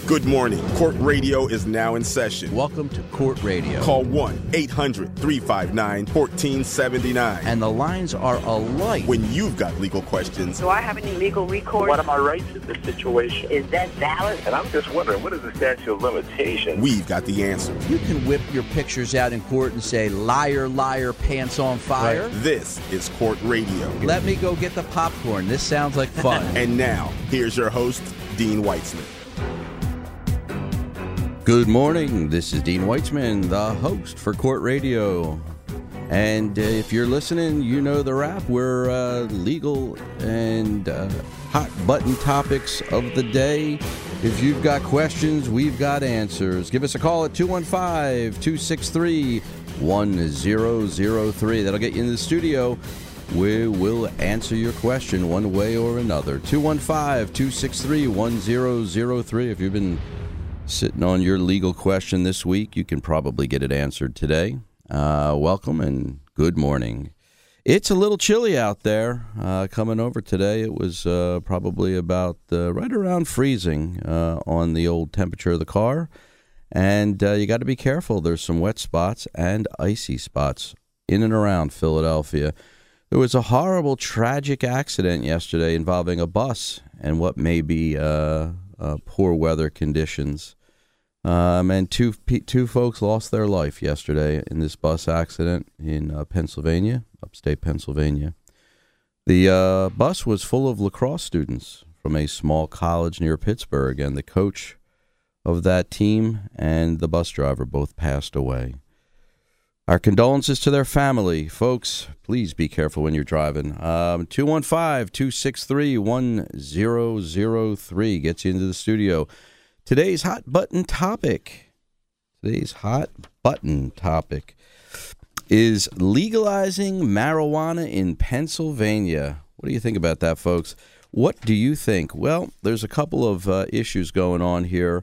Good morning. Court Radio is now in session. Welcome to Court Radio. Call 1-800-359-1479. And the lines are alight. When you've got legal questions. Do I have any legal recourse? What are my rights in this situation? Is that valid? And I'm just wondering, what is the statute of limitations? We've got the answers. You can whip your pictures out in court and say, liar, liar, pants on fire. Right. This is Court Radio. Let me go get the popcorn. This sounds like fun. And now, here's your host, Dean Weitzman. Good morning. This is Dean Weitzman, the host for Court Radio. And if you're listening, you know the rap. We're legal and hot button topics of the day. If you've got questions, we've got answers. Give us a call at 215-263-1003. That'll get you in the studio. We will answer your question one way or another. 215-263-1003. If you've been sitting on your legal question this week, you can probably get it answered today. Welcome and good morning. It's a little chilly out there coming over today. It was probably about right around freezing on the old temperature of the car. And you got to be careful. There's some wet spots and icy spots in and around Philadelphia. There was a horrible, tragic accident yesterday involving a bus and what may be poor weather conditions. And two folks lost their life yesterday in this bus accident in Pennsylvania, upstate Pennsylvania. The bus was full of lacrosse students from a small college near Pittsburgh, and the coach of that team and the bus driver both passed away. Our condolences to their family. Folks, please be careful when you're driving. 215-263-1003 gets you into the studio. Today's hot button topic is legalizing marijuana in Pennsylvania. What do you think about that, folks? What do you think? Well, there's a couple of issues going on here.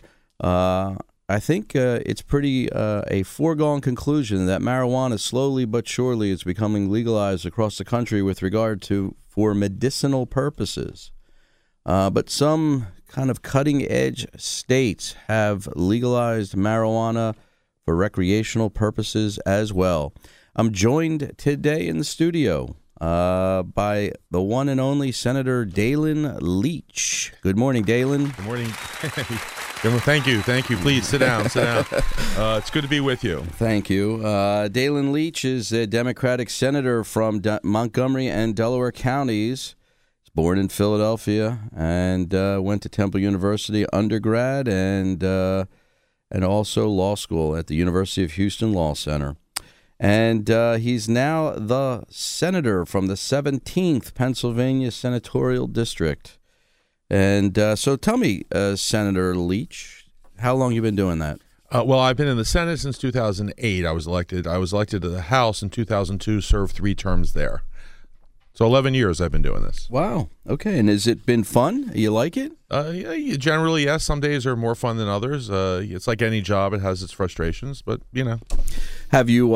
I think it's pretty a foregone conclusion that marijuana slowly but surely is becoming legalized across the country with regard to for medicinal purposes. But some kind of cutting-edge states have legalized marijuana for recreational purposes as well. I'm joined today in the studio by the one and only Senator Dalen Leach. Good morning, Dalen. Good morning. Thank you. Please sit down. It's good to be with you. Thank you. Dalen Leach is a Democratic senator from Montgomery and Delaware counties. He's born in Philadelphia and went to Temple University undergrad and also law school at the University of Houston Law Center. And he's now the senator from the 17th Pennsylvania Senatorial District. And so tell me, Senator Leach, how long you been doing that? Well, I've been in the Senate since 2008. I was elected to the House in 2002, served 3 terms there. So 11 years I've been doing this. Wow. Okay. And has it been fun? You like it? Yeah, generally, yes. Some days are more fun than others. It's like any job. It has its frustrations, but, you know. Have you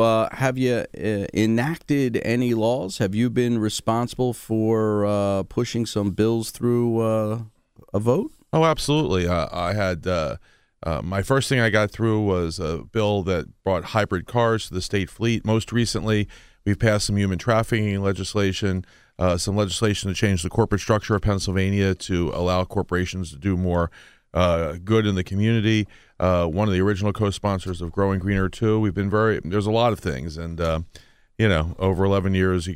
enacted any laws? Have you been responsible for pushing some bills through a vote? Oh, absolutely. I had my first thing I got through was a bill that brought hybrid cars to the state fleet. Most recently, we've passed some human trafficking legislation, some legislation to change the corporate structure of Pennsylvania to allow corporations to do more good in the community. One of the original co-sponsors of Growing Greener too. There's a lot of things, and over 11 years,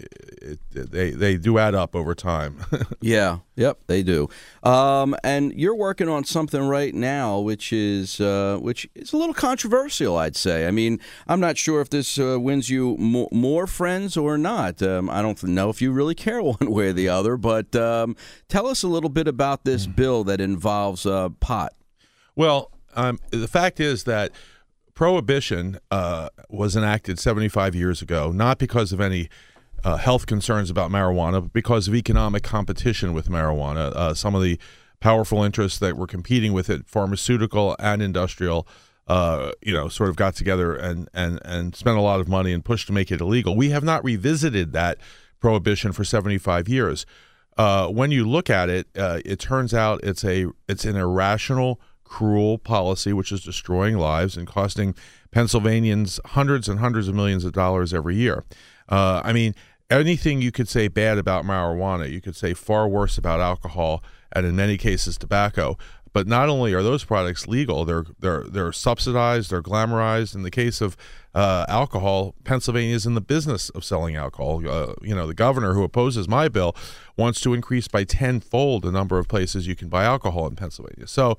they do add up over time. Yeah, yep, they do. And you're working on something right now, which is a little controversial, I'd say. I mean, I'm not sure if this wins you more friends or not. I don't know if you really care one way or the other, but tell us a little bit about this bill that involves pot. Well, the fact is that Prohibition was enacted 75 years ago, not because of any health concerns about marijuana, but because of economic competition with marijuana. Some of the powerful interests that were competing with it, pharmaceutical and industrial, sort of got together and spent a lot of money and pushed to make it illegal. We have not revisited that prohibition for 75 years. When you look at it, it turns out it's an irrational, cruel policy, which is destroying lives and costing Pennsylvanians hundreds and hundreds of millions of dollars every year. I mean, anything you could say bad about marijuana, you could say far worse about alcohol, and in many cases tobacco. But not only are those products legal, they're subsidized, they're glamorized. In the case of alcohol, Pennsylvania is in the business of selling alcohol. The governor who opposes my bill wants to increase by tenfold the number of places you can buy alcohol in Pennsylvania. So,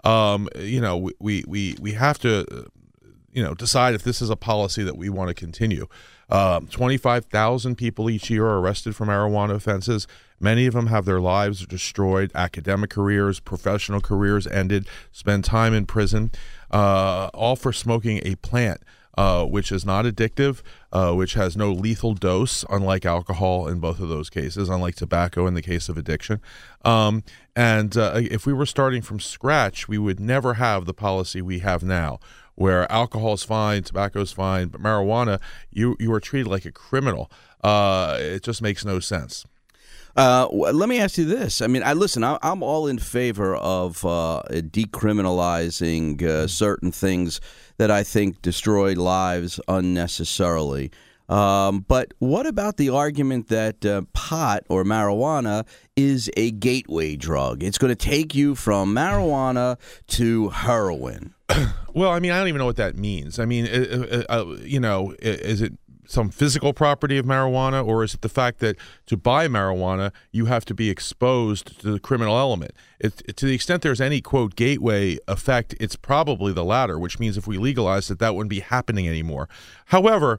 we have to, decide if this is a policy that we want to continue. 25,000 people each year are arrested for marijuana offenses. Many of them have their lives destroyed, academic careers, professional careers ended, spend time in prison, all for smoking a plant, which is not addictive, which has no lethal dose, unlike alcohol in both of those cases, unlike tobacco in the case of addiction. If we were starting from scratch, we would never have the policy we have now, where alcohol is fine, tobacco is fine, but marijuana, you are treated like a criminal. It just makes no sense. Let me ask you this. I mean, I'm all in favor of decriminalizing certain things that I think destroy lives unnecessarily. But what about the argument that pot or marijuana is a gateway drug? It's going to take you from marijuana to heroin. Well, I mean, I don't even know what that means. I mean, is it some physical property of marijuana, or is it the fact that to buy marijuana, you have to be exposed to the criminal element? To the extent there's any, quote, gateway effect, it's probably the latter, which means if we legalize it, that wouldn't be happening anymore. However,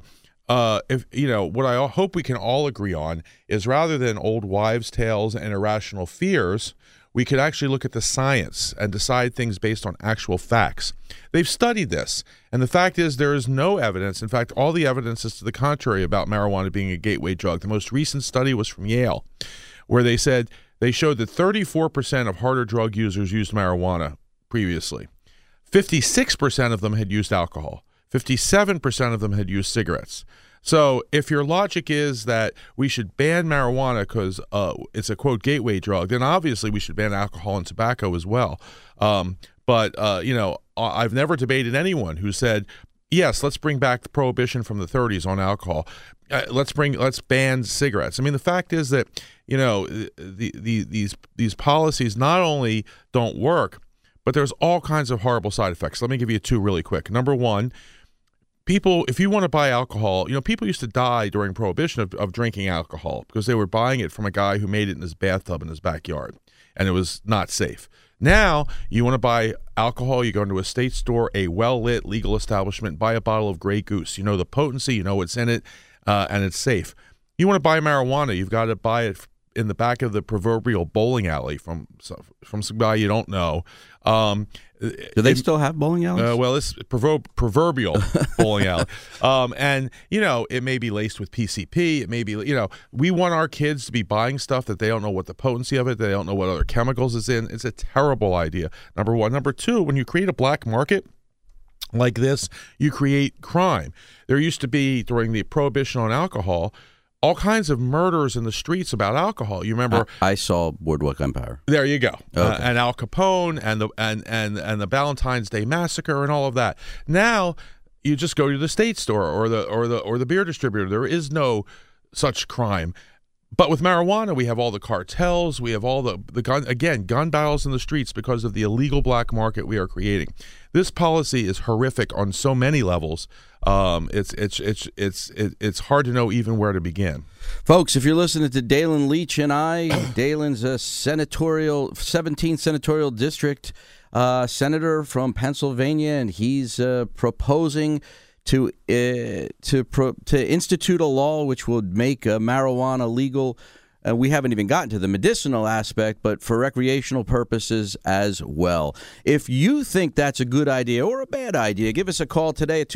what I hope we can all agree on is rather than old wives' tales and irrational fears, we could actually look at the science and decide things based on actual facts. They've studied this, and the fact is there is no evidence. In fact, all the evidence is to the contrary about marijuana being a gateway drug. The most recent study was from Yale, where they showed that 34% of harder drug users used marijuana previously. 56% of them had used alcohol. 57% of them had used cigarettes. So if your logic is that we should ban marijuana because it's a, quote, gateway drug, then obviously we should ban alcohol and tobacco as well. But I've never debated anyone who said, yes, let's bring back the prohibition from the 30s on alcohol. Let's ban cigarettes. I mean, the fact is that, these policies not only don't work, but there's all kinds of horrible side effects. Let me give you two really quick. Number one, people, if you want to buy alcohol, people used to die during Prohibition of drinking alcohol because they were buying it from a guy who made it in his bathtub in his backyard, and it was not safe. Now, you want to buy alcohol, you go into a state store, a well-lit legal establishment, buy a bottle of Grey Goose. You know the potency, you know what's in it, and it's safe. You want to buy marijuana, you've got to buy it in the back of the proverbial bowling alley from some guy you don't know. Do they still have bowling alleys? Well, it's proverbial bowling alley. And, it may be laced with PCP. It may be, we want our kids to be buying stuff that they don't know what the potency of it. They don't know what other chemicals is in. It's a terrible idea, number one. Number two, when you create a black market like this, you create crime. There used to be, during the Prohibition on alcohol, all kinds of murders in the streets about alcohol. You remember? I saw Boardwalk Empire. There you go. Okay. And Al Capone and the Valentine's Day Massacre and all of that. Now you just go to the state store or the beer distributor. There is no such crime. But with marijuana, we have all the cartels. We have all the gun battles in the streets because of the illegal black market we are creating. This policy is horrific on so many levels. It's hard to know even where to begin. Folks, if you're listening to Dalen Leach and I, Dalen's a 17th senatorial district senator from Pennsylvania, and he's proposing to institute a law which would make marijuana legal. We haven't even gotten to the medicinal aspect, but for recreational purposes as well. If you think that's a good idea or a bad idea, give us a call today at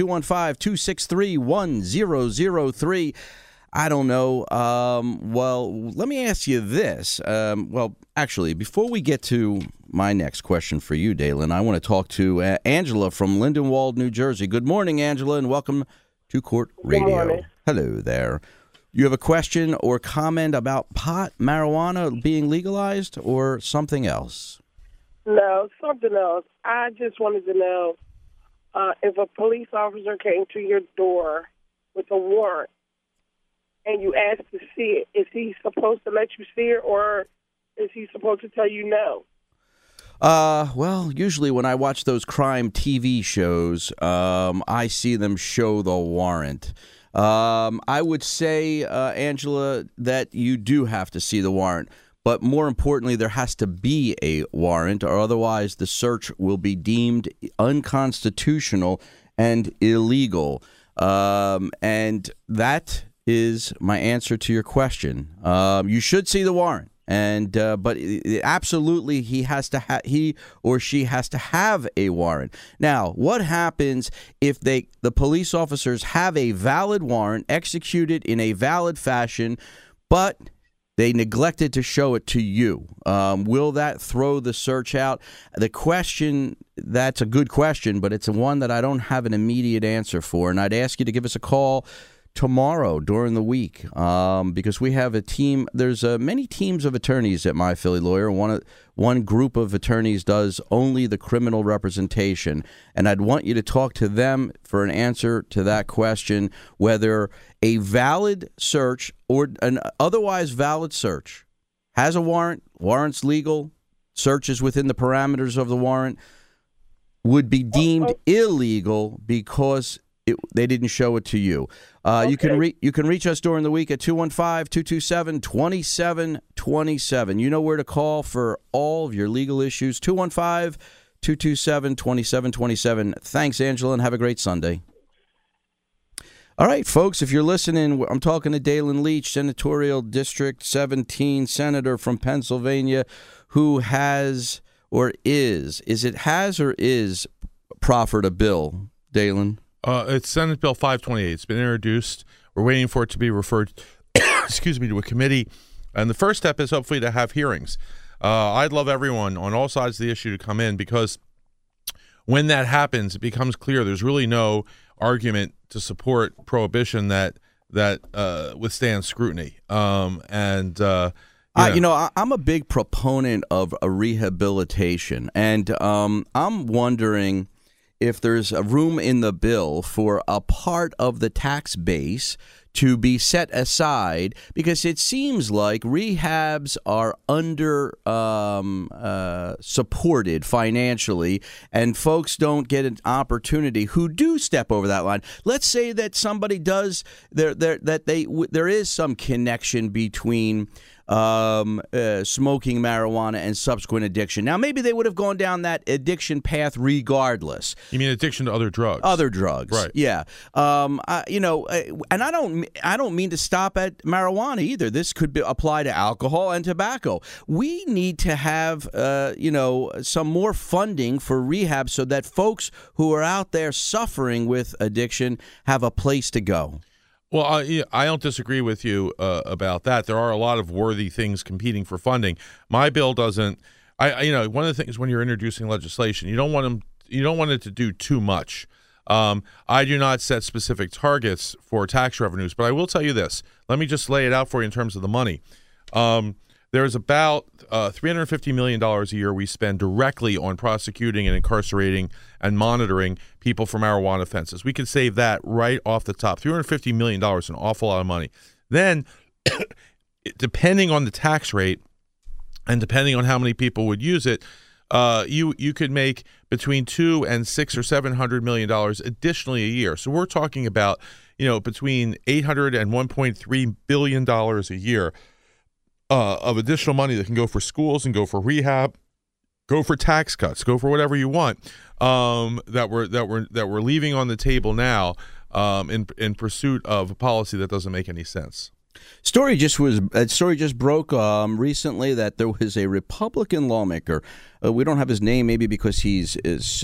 215-263-1003. I don't know. Well, let me ask you this. Actually, before we get to my next question for you, Dalen, I want to talk to Angela from Lindenwold, New Jersey. Good morning, Angela, and welcome to Court Radio. Good morning. Hello there. You have a question or comment about pot, marijuana being legalized, or something else? No, something else. I just wanted to know if a police officer came to your door with a warrant and you asked to see it, is he supposed to let you see it, or is he supposed to tell you no? Well, usually when I watch those crime TV shows, I see them show the warrant. I would say, Angela, that you do have to see the warrant. But more importantly, there has to be a warrant, or otherwise the search will be deemed unconstitutional and illegal. And that is my answer to your question. You should see the warrant. But absolutely, he or she has to have a warrant. Now, what happens if the police officers have a valid warrant, executed in a valid fashion, but they neglected to show it to you? Will that throw the search out? The question, that's a good question, but it's one that I don't have an immediate answer for. And I'd ask you to give us a call tomorrow during the week, because we have a team. There's many teams of attorneys at My Philly Lawyer. One group of attorneys does only the criminal representation, and I'd want you to talk to them for an answer to that question, whether a valid search or an otherwise valid search has a warrant, warrant's legal, search is within the parameters of the warrant, would be deemed illegal because they didn't show it to you. Okay. You can reach us during the week at 215-227-2727. You know where to call for all of your legal issues. 215-227-2727. Thanks, Angela, and have a great Sunday. All right, folks, if you're listening, I'm talking to Dalen Leach, Senatorial District 17 Senator from Pennsylvania, who has or is proffered a bill, Dalen? It's Senate Bill 528. It's been introduced. We're waiting for it to be referred, to a committee. And the first step is hopefully to have hearings. I'd love everyone on all sides of the issue to come in, because when that happens, it becomes clear there's really no argument to support prohibition that withstands scrutiny. I'm a big proponent of a rehabilitation, and I'm wondering if there's a room in the bill for a part of the tax base to be set aside, because it seems like rehabs are under supported financially, and folks don't get an opportunity who do step over that line. Let's say that somebody does there is some connection between smoking marijuana and subsequent addiction. Now, maybe they would have gone down that addiction path regardless. You mean addiction to other drugs? Other drugs, right? Yeah. And I don't mean to stop at marijuana either. This could apply to alcohol and tobacco. We need to have some more funding for rehab so that folks who are out there suffering with addiction have a place to go. Well, I don't disagree with you about that. There are a lot of worthy things competing for funding. My bill doesn't. One of the things when you're introducing legislation, you don't want it to do too much. I do not set specific targets for tax revenues, but I will tell you this. Let me just lay it out for you in terms of the money. There's about $350 million a year we spend directly on prosecuting and incarcerating and monitoring people for marijuana offenses. We could save that right off the top. $350 million is an awful lot of money. Then, depending on the tax rate and depending on how many people would use it, you could make between $200 and $600 or $700 million additionally a year. So we're talking about between $800 and $1.3 billion a year of additional money that can go for schools and go for rehab, go for tax cuts, go for whatever you want. That we're leaving on the table now in pursuit of a policy that doesn't make any sense. Story just broke recently that there was a Republican lawmaker. We don't have his name, maybe because he's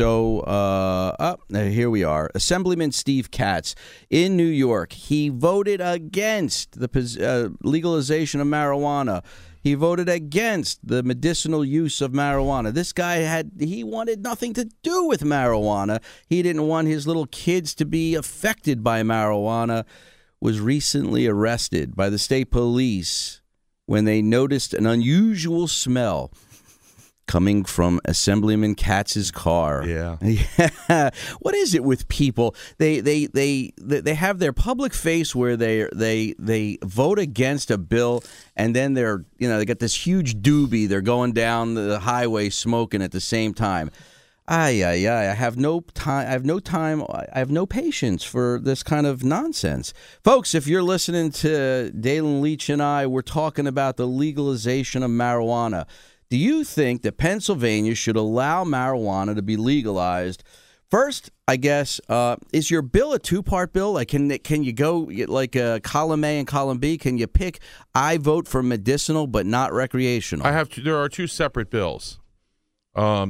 so. Here we are, Assemblyman Steve Katz in New York. He voted against the legalization of marijuana. He voted against the medicinal use of marijuana. This guy he wanted nothing to do with marijuana. He didn't want his little kids to be affected by marijuana. Was recently arrested by the state police when they noticed an unusual smell coming from Assemblyman Katz's car. Yeah. Yeah. What is it with people? They have their public face where they vote against a bill, and then they got this huge doobie. They're going down the highway smoking at the same time. I have no time. I have no patience for this kind of nonsense. Folks, if you're listening to Dalen Leach and I, we're talking about the legalization of marijuana. Do you think that Pennsylvania should allow marijuana to be legalized? First, I guess, is your bill a two-part bill? Like, can you go like column A and column B? Can you pick I vote for medicinal but not recreational? There are two separate bills. I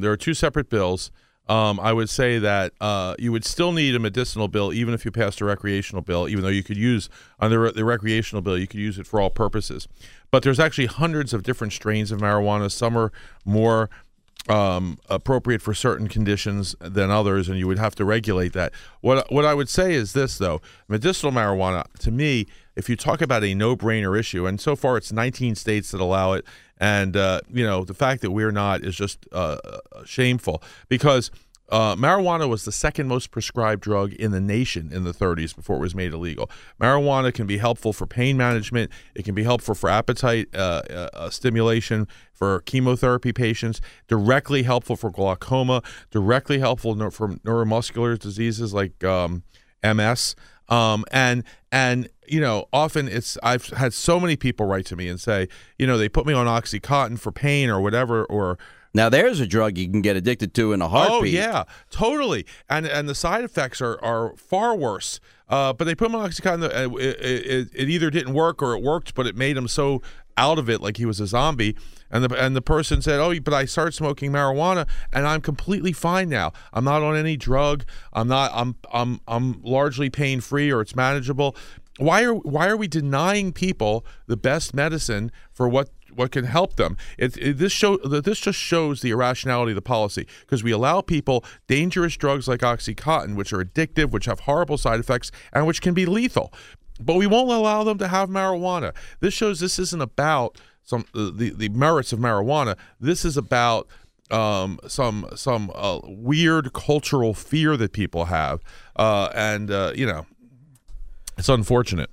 would say that you would still need a medicinal bill even if you passed a recreational bill, even though you could use under the recreational bill, you could use it for all purposes. But there's actually hundreds of different strains of marijuana. Some are more appropriate for certain conditions than others, and you would have to regulate that. What I would say is this, though. Medicinal marijuana, to me, if you talk about a no-brainer issue, and so far it's 19 states that allow it, and the fact that we're not is just shameful, because marijuana was the second most prescribed drug in the nation in the 30s before it was made illegal. Marijuana can be helpful for pain management. It can be helpful for appetite stimulation for chemotherapy patients, directly helpful for glaucoma, directly helpful for neuromuscular diseases like MS. And often I've had so many people write to me and say, they put me on OxyContin for pain or whatever, or now there's a drug you can get addicted to in a heartbeat. Oh yeah, totally. And the side effects are far worse. But they put him on OxyContin. It either didn't work or it worked, but it made him so out of it, like he was a zombie. And the person said, "Oh, but I started smoking marijuana, and I'm completely fine now. I'm not on any drug. I'm largely pain free, or it's manageable." Why are we denying people the best medicine for what can help them? This just shows the irrationality of the policy, because we allow people dangerous drugs like OxyContin, which are addictive, which have horrible side effects, and which can be lethal. But we won't allow them to have marijuana. This shows this isn't about the merits of marijuana. This is about some weird cultural fear that people have, it's unfortunate.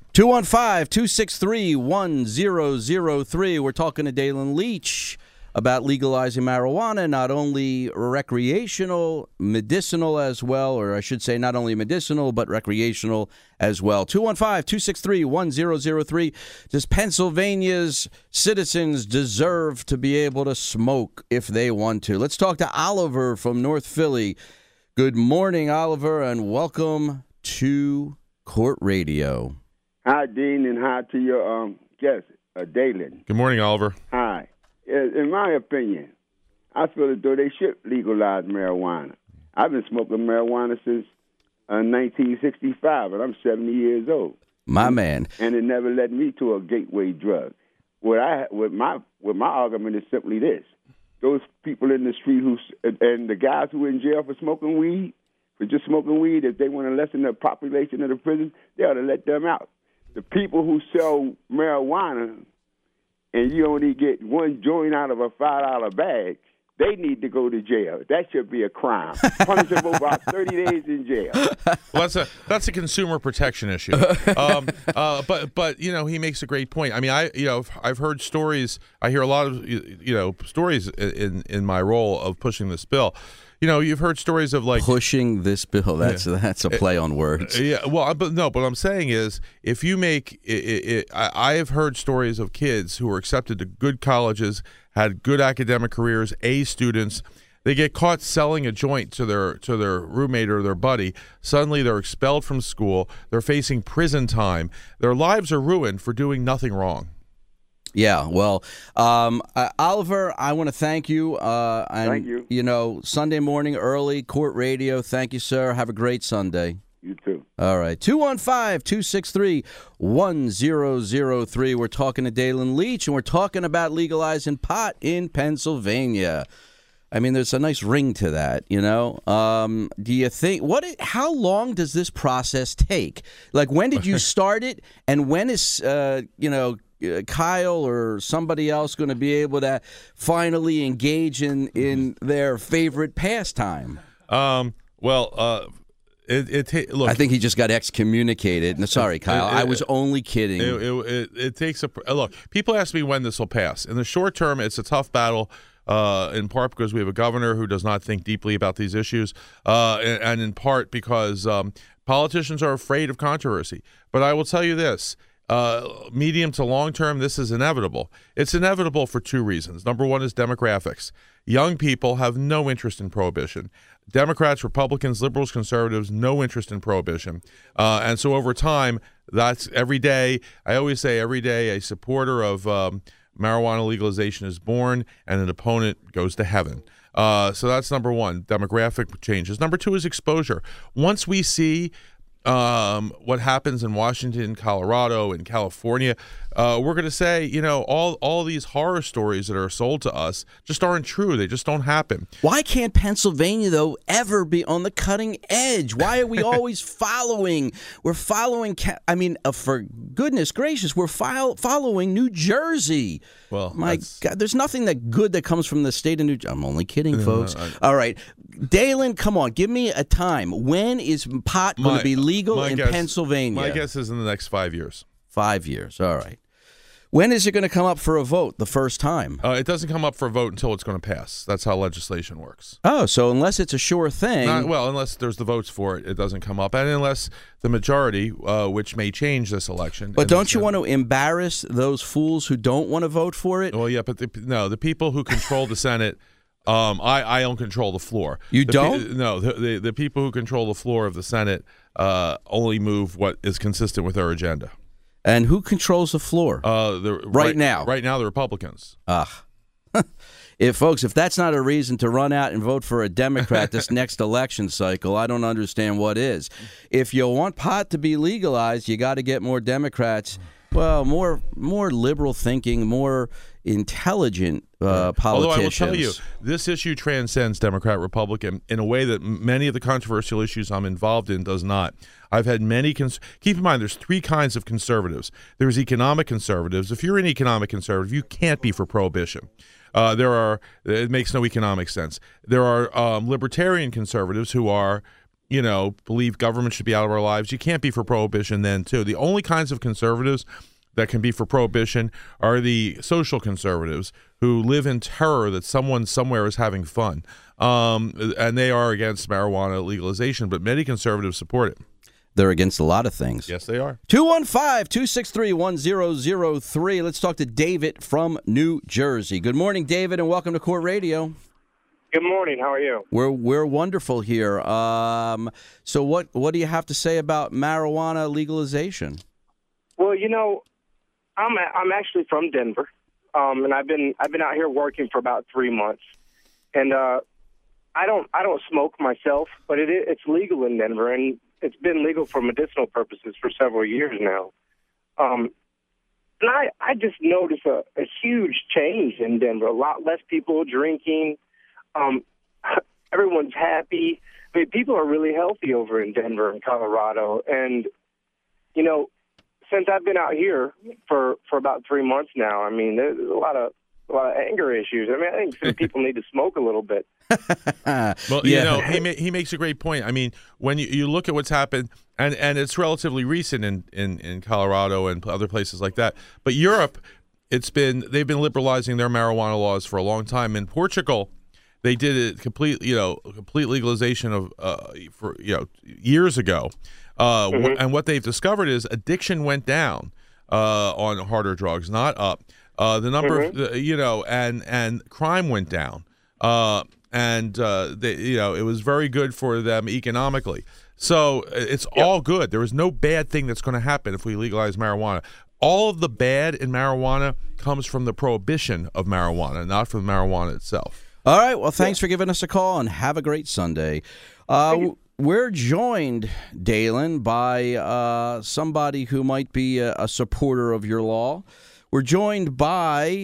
215-263-1003. We're talking to Dalen Leach about legalizing marijuana, not only recreational, medicinal as well, or I should say not only medicinal, but recreational as well. 215-263-1003. Does Pennsylvania's citizens deserve to be able to smoke if they want to? Let's talk to Oliver from North Philly. Good morning, Oliver, and welcome to Court Radio. Hi, Dean, and hi to your guest, Dalen. Good morning, Oliver. Hi. In my opinion, I feel as though they should legalize marijuana. I've been smoking marijuana since 1965, and I'm 70 years old. My man. And it never led me to a gateway drug. My argument is simply this: those people in the street and the guys who are in jail for smoking weed, for just smoking weed, if they want to lessen the population of the prison, they ought to let them out. The people who sell marijuana and you only get one joint out of a $5 bag, they need to go to jail. That should be a crime. Punishable about 30 days in jail. Well, that's a consumer protection issue. But he makes a great point. I mean, I've heard stories. I hear a lot of stories in my role of pushing this bill. You've heard stories of like pushing this bill. That's a play on words. Yeah. Well, but no. What I'm saying is, if you make it, I have heard stories of kids who were accepted to good colleges, had good academic careers, A students. They get caught selling a joint to their roommate or their buddy. Suddenly, they're expelled from school. They're facing prison time. Their lives are ruined for doing nothing wrong. Yeah, well, Oliver, I want to thank you. Thank you. Sunday morning early, Court Radio. Thank you, sir. Have a great Sunday. You too. All right. 215-263-1003. We're talking to Dalen Leach, and we're talking about legalizing pot in Pennsylvania. I mean, there's a nice ring to that, Do you think how long does this process take? Like, when did you start it, and when is Kyle or somebody else going to be able to finally engage in their favorite pastime? Look, I think he just got excommunicated. No, sorry, Kyle. I was only kidding. It takes a look. People ask me when this will pass. In the short term, it's a tough battle. In part because we have a governor who does not think deeply about these issues, and in part because politicians are afraid of controversy. But I will tell you this. Medium to long term, this is inevitable. It's inevitable for two reasons. Number one is demographics. Young people have no interest in prohibition. Democrats, Republicans, liberals, conservatives, no interest in prohibition. And so over time, that's every day. I always say every day a supporter of marijuana legalization is born and an opponent goes to heaven. So that's number one, demographic changes. Number two is exposure. Once we see what happens in Washington, Colorado, and California, we're going to say, all these horror stories that are sold to us just aren't true. They just don't happen. Why can't Pennsylvania, though, ever be on the cutting edge? Why are we always following? We're following, for goodness gracious, we're following New Jersey. Well, my God, there's nothing that good that comes from the state of New Jersey. I'm only kidding, folks. All right. Dalen, come on, give me a time. When is pot going to be legal in Pennsylvania? My guess is in the next 5 years. 5 years, all right. When is it going to come up for a vote the first time? It doesn't come up for a vote until it's going to pass. That's how legislation works. Oh, so unless it's a sure thing. Unless there's the votes for it, it doesn't come up. And unless the majority, which may change this election. But don't you want to embarrass those fools who don't want to vote for it? Well, yeah, but the people who control the Senate, I don't control the floor. You don't? No, the people who control the floor of the Senate only move what is consistent with their agenda. And who controls the floor right now? Right now, the Republicans. If that's not a reason to run out and vote for a Democrat this next election cycle, I don't understand what is. If you want pot to be legalized, you got to get more Democrats. Well, more liberal thinking, more intelligent politicians. Although I will tell you, this issue transcends Democrat-Republican in a way that many of the controversial issues I'm involved in does not. I've had many keep in mind, there's three kinds of conservatives. There's economic conservatives. If you're an economic conservative, you can't be for prohibition. It makes no economic sense. There are libertarian conservatives who are, believe government should be out of our lives. You can't be for prohibition then, too. The only kinds of conservatives that can be for prohibition are the social conservatives who live in terror that someone somewhere is having fun. And they are against marijuana legalization, but many conservatives support it. They're against a lot of things. Yes, they are. 215-263-1003. Let's talk to David from New Jersey. Good morning, David, and welcome to Court Radio. Good morning. How are you? We're wonderful here. So what do you have to say about marijuana legalization? Well, I'm actually from Denver, and I've been out here working for about 3 months, and I don't smoke myself, but it's legal in Denver, and it's been legal for medicinal purposes for several years now. And I just noticed a huge change in Denver. A lot less people drinking. Everyone's happy. I mean, people are really healthy over in Denver and Colorado. And, since I've been out here for about 3 months now, I mean, there's a lot of anger issues. I mean, I think some people need to smoke a little bit. Well, yeah. He makes a great point. I mean, when you look at what's happened, and it's relatively recent in Colorado and other places like that, but Europe, they've been liberalizing their marijuana laws for a long time. In Portugal, they did a complete legalization of years ago, and what they've discovered is addiction went down on harder drugs, not up. The number of and crime went down, it was very good for them economically. So it's all good. There is no bad thing that's going to happen if we legalize marijuana. All of the bad in marijuana comes from the prohibition of marijuana, not from marijuana itself. All right. Well, thanks for giving us a call, and have a great Sunday. We're joined, Dalen, by somebody who might be a supporter of your law. We're joined by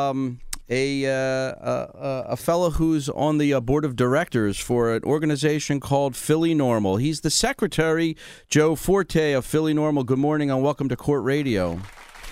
a fellow who's on the board of directors for an organization called Philly Normal. He's the secretary, Joe Forte of Philly Normal. Good morning and welcome to Court Radio.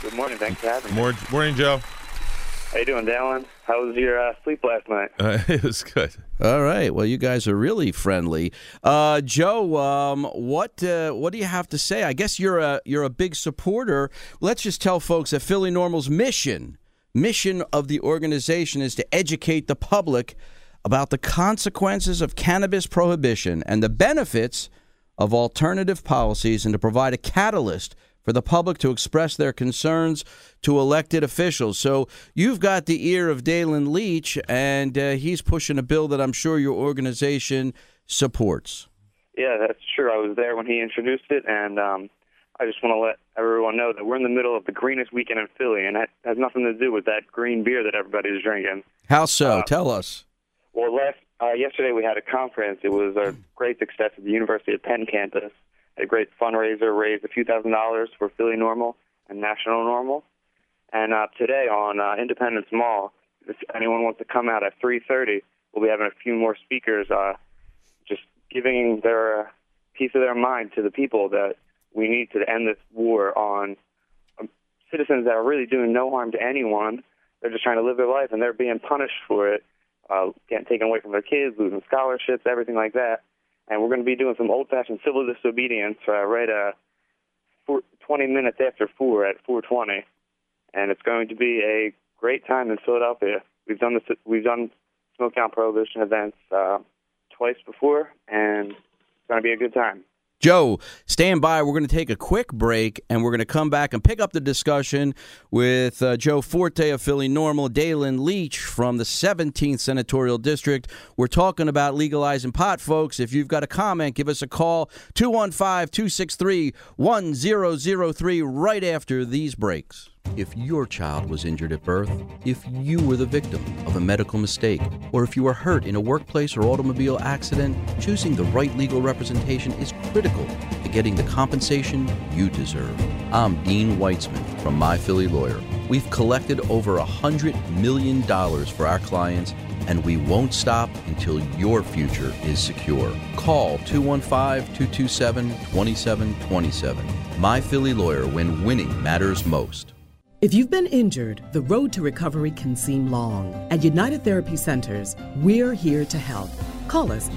Good morning. Thanks for having me. Morning, Joe. How you doing, Dallin? How was your sleep last night? It was good. All right. Well, you guys are really friendly. Joe, what do you have to say? I guess you're a big supporter. Let's just tell folks that Philly Normal's mission of the organization is to educate the public about the consequences of cannabis prohibition and the benefits of alternative policies, and to provide a catalyst for the public to express their concerns to elected officials. So you've got the ear of Dalen Leach, and he's pushing a bill that I'm sure your organization supports. Yeah, that's true. I was there when he introduced it, and I just want to let everyone know that we're in the middle of the greenest weekend in Philly, and that has nothing to do with that green beer that everybody's drinking. How so? Tell us. Well, yesterday we had a conference. It was a great success at the University of Penn campus. A great fundraiser, raised a few $1,000s for Philly Normal and National Normal. And today on Independence Mall, if anyone wants to come out at 3:30, we'll be having a few more speakers just giving their piece of their mind to the people that we need to end this war on citizens that are really doing no harm to anyone. They're just trying to live their life, and they're being punished for it, getting taken away from their kids, losing scholarships, everything like that. And we're going to be doing some old-fashioned civil disobedience right 20 minutes after 4 at 4:20. And it's going to be a great time in Philadelphia. We've done smoke down prohibition events twice before, and it's going to be a good time. Joe, stand by. We're going to take a quick break, and we're going to come back and pick up the discussion with Joe Forte of Philly Normal, Dalen Leach from the 17th Senatorial District. We're talking about legalizing pot, folks. If you've got a comment, give us a call, 215-263-1003, right after these breaks. If your child was injured at birth, if you were the victim of a medical mistake, or if you were hurt in a workplace or automobile accident, choosing the right legal representation is critical to getting the compensation you deserve. I'm Dean Weitzman from My Philly Lawyer. We've collected over $100 million for our clients, and we won't stop until your future is secure. Call 215-227-2727. My Philly Lawyer, when winning matters most. If you've been injured, the road to recovery can seem long. At United Therapy Centers, we're here to help. Call us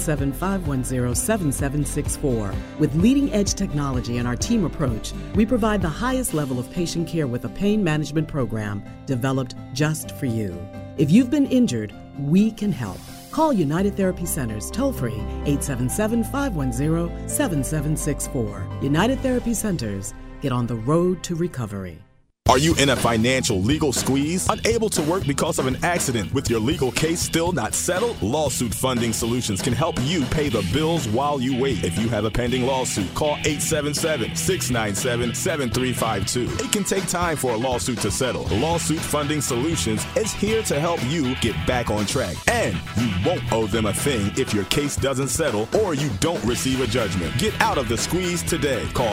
877-510-7764. With leading-edge technology and our team approach, we provide the highest level of patient care with a pain management program developed just for you. If you've been injured, we can help. Call United Therapy Centers toll-free 877-510-7764. United Therapy Centers, get on the road to recovery. Are you in a financial legal squeeze? Unable to work because of an accident with your legal case still not settled? Lawsuit Funding Solutions can help you pay the bills while you wait. If you have a pending lawsuit, call 877-697-7352. It can take time for a lawsuit to settle. Lawsuit Funding Solutions is here to help you get back on track. And you won't owe them a thing if your case doesn't settle or you don't receive a judgment. Get out of the squeeze today. Call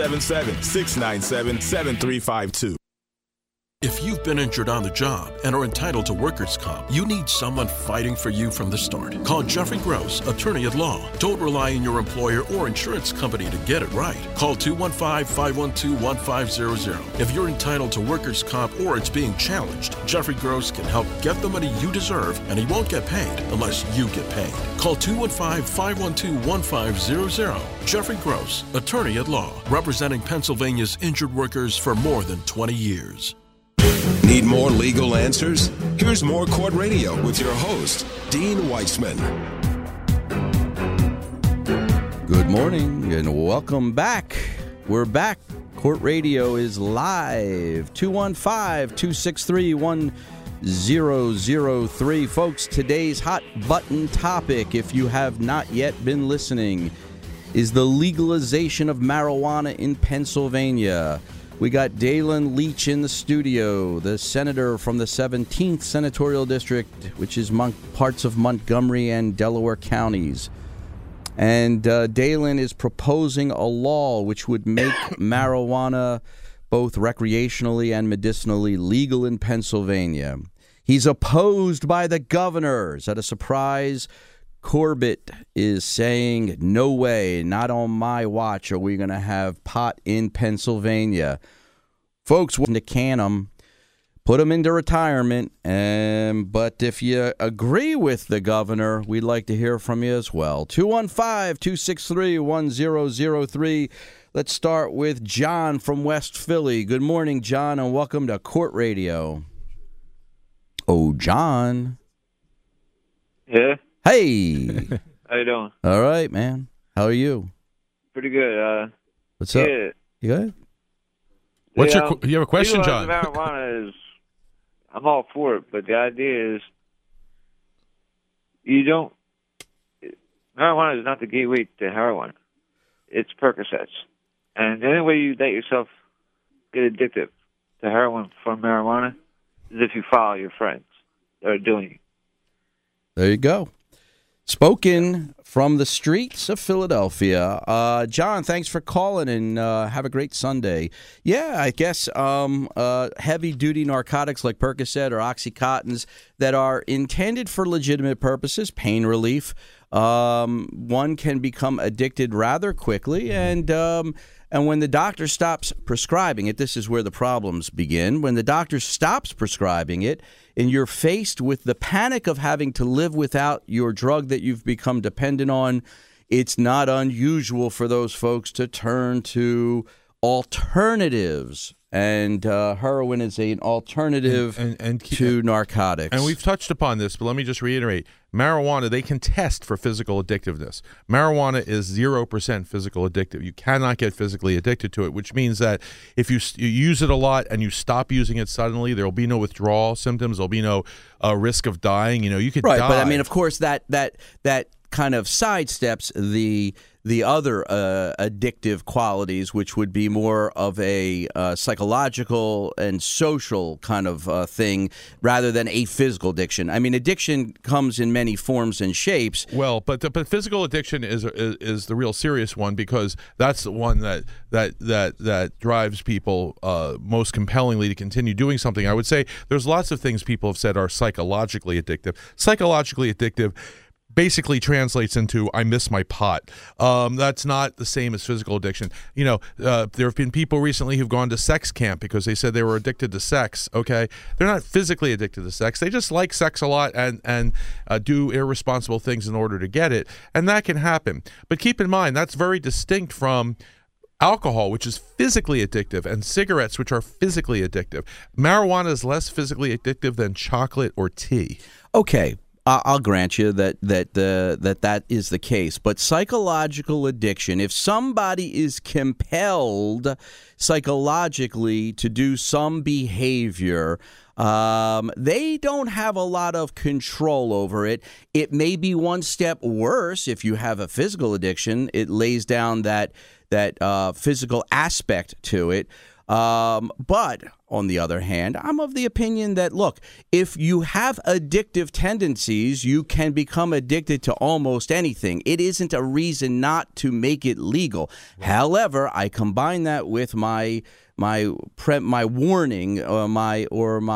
877-697-7352. If you've been injured on the job and are entitled to workers' comp, you need someone fighting for you from the start. Call Jeffrey Gross, attorney at law. Don't rely on your employer or insurance company to get it right. Call 215-512-1500. If you're entitled to workers' comp or it's being challenged, Jeffrey Gross can help get the money you deserve, and he won't get paid unless you get paid. Call 215-512-1500. Jeffrey Gross, attorney at law, representing Pennsylvania's injured workers for more than 20 years. Need more legal answers? Here's More Court Radio with your host, Dean Weitzman. Good morning and welcome back. We're back. Court Radio is live. 215-263-1003. Folks, today's hot button topic, if you have not yet been listening, is the legalization of marijuana in Pennsylvania. We got Dalen Leach in the studio, the senator from the 17th Senatorial District, which is parts of Montgomery and Delaware counties. And Dalen is proposing a law which would make marijuana both recreationally and medicinally legal in Pennsylvania. He's opposed by the governor. Is that a surprise? Corbett is saying, no way, not on my watch are we going to have pot in Pennsylvania. Folks want to can them, put them into retirement. But if you agree with the governor, we'd like to hear from you as well. 215-263-1003. Let's start with John from West Philly. Good morning, John, and welcome to Court Radio. Oh, John. Yeah. Hey. How you doing? All right, man. How are you? Pretty good. What's up? Yeah. You good? What's you have a question, John? Marijuana is, I'm all for it, but the idea is marijuana is not the gateway to heroin. It's Percocets. And the only way you let yourself get addicted to heroin from marijuana is if you follow your friends that are doing it. There you go. Spoken from the streets of Philadelphia. John, thanks for calling, and have a great Sunday. Yeah, I guess heavy-duty narcotics like Percocet or Oxycontins that are intended for legitimate purposes, pain relief, one can become addicted rather quickly, and when the doctor stops prescribing it, this is where the problems begin. When the doctor stops prescribing it, and you're faced with the panic of having to live without your drug that you've become dependent on, it's not unusual for those folks to turn to alternatives. And heroin is an alternative to narcotics. And we've touched upon this, but let me just reiterate. Marijuana, they can test for physical addictiveness. Marijuana is 0% physical addictive. You cannot get physically addicted to it, which means that if you use it a lot and you stop using it suddenly, there will be no withdrawal symptoms. There'll be no risk of dying. You could die. Right, but I mean, of course, that kind of sidesteps the other addictive qualities, which would be more of a psychological and social kind of thing rather than a physical addiction. I mean, addiction comes in many forms and shapes. Well, but physical addiction is the real serious one, because that's the one that drives people most compellingly to continue doing something. I would say there's lots of things people have said are psychologically addictive. Psychologically addictive basically translates into I miss my pot. That's not the same as physical addiction. There have been people recently who've gone to sex camp because they said they were addicted to sex. Okay, they're not physically addicted to sex. They just like sex a lot and do irresponsible things in order to get it, and that can happen. But keep in mind that's very distinct from alcohol, which is physically addictive, and cigarettes, which are physically addictive. Marijuana is less physically addictive than chocolate or tea. Okay. I'll grant you that is the case. But psychological addiction, if somebody is compelled psychologically to do some behavior, they don't have a lot of control over it. It may be one step worse if you have a physical addiction. It lays down that physical aspect to it. But on the other hand, I'm of the opinion that, look, if you have addictive tendencies, you can become addicted to almost anything. It isn't a reason not to make it legal. Right. However, I combine that with my warning or my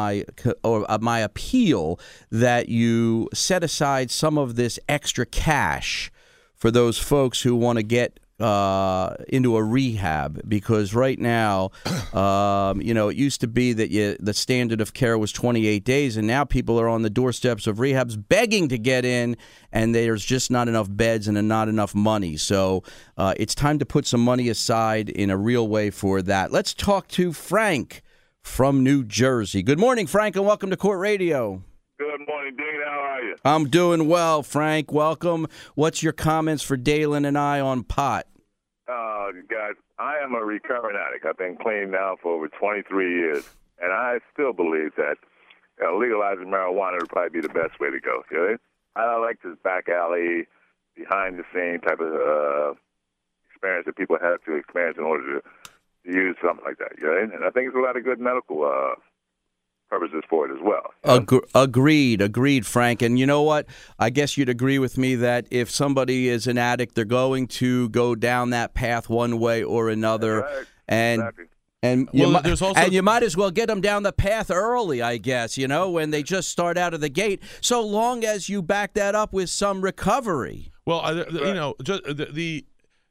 appeal that you set aside some of this extra cash for those folks who want to get into a rehab, because right now, it used to be that the standard of care was 28 days, and now people are on the doorsteps of rehabs begging to get in, and there's just not enough beds and not enough money. So it's time to put some money aside in a real way for that. Let's talk to Frank from New Jersey. Good morning, Frank, and welcome to Court Radio. Good morning, Dean. How are you? I'm doing well, Frank. Welcome. What's your comments for Dalen and I on pot? Guys, I am a recovering addict. I've been clean now for over 23 years, and I still believe that legalizing marijuana would probably be the best way to go. I like this back alley, behind-the-scene type of experience that people have to experience in order to use something like that. And I think there's a lot of good medical purposes for it as well. Agreed, Frank. And you know what? I guess you'd agree with me that if somebody is an addict, they're going to go down that path one way or another. Right. And exactly. And you might as well get them down the path early, I guess, when they just start out of the gate, so long as you back that up with some recovery. Well, just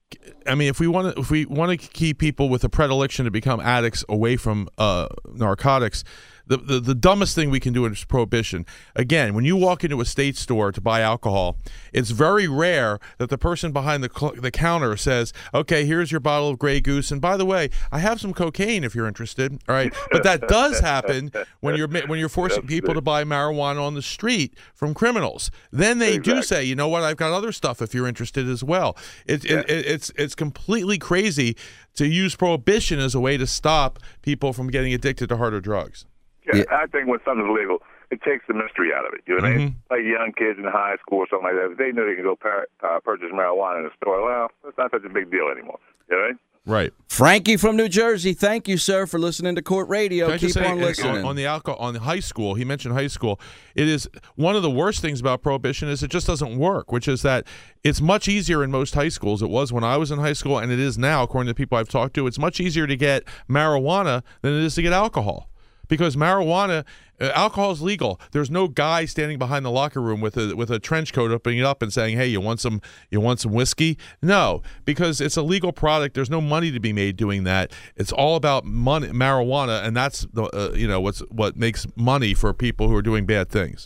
I mean, if we want to keep people with a predilection to become addicts away from narcotics, the dumbest thing we can do is prohibition. Again, when you walk into a state store to buy alcohol, it's very rare that the person behind the counter says, "Okay, here's your bottle of Grey Goose, and by the way, I have some cocaine if you're interested." All right, but that does happen when you're forcing people to buy marijuana on the street from criminals. Then they do say, "You know what? I've got other stuff if you're interested as well." It's completely crazy to use prohibition as a way to stop people from getting addicted to harder drugs. Yeah, I think when something's legal, it takes the mystery out of it. You know what I mean? Like young kids in high school or something like that, if they know they can go purchase marijuana in a store, well, it's not such a big deal anymore. You know what I mean? Right. Frankie from New Jersey, thank you, sir, for listening to Court Radio. Keep on listening. On the alcohol, on high school, he mentioned high school. It is one of the worst things about prohibition is it just doesn't work, which is that it's much easier in most high schools. It was when I was in high school, and it is now, according to the people I've talked to. It's much easier to get marijuana than it is to get alcohol. Because marijuana, alcohol is legal. There's no guy standing behind the locker room with a trench coat opening it up and saying, "Hey, you want some whiskey?" No, because it's a legal product. There's no money to be made doing that. It's all about money, marijuana, and that's what makes money for people who are doing bad things.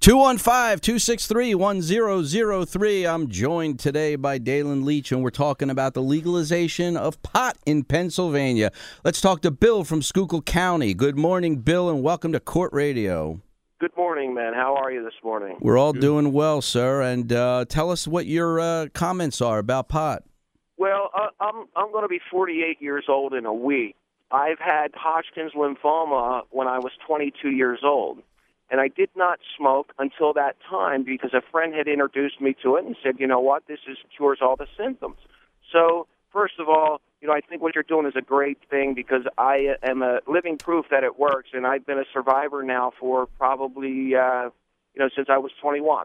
215-263-1003. I'm joined today by Dalen Leach, and we're talking about the legalization of pot in Pennsylvania. Let's talk to Bill from Schuylkill County. Good morning, Bill, and welcome to Court Radio. Good morning, man. How are you this morning? We're all doing well, sir, and tell us what your comments are about pot. Well, I'm going to be 48 years old in a week. I've had Hodgkin's lymphoma when I was 22 years old. And I did not smoke until that time because a friend had introduced me to it and said, "You know what, this cures all the symptoms." So, first of all, I think what you're doing is a great thing because I am a living proof that it works, and I've been a survivor now for probably, since I was 21.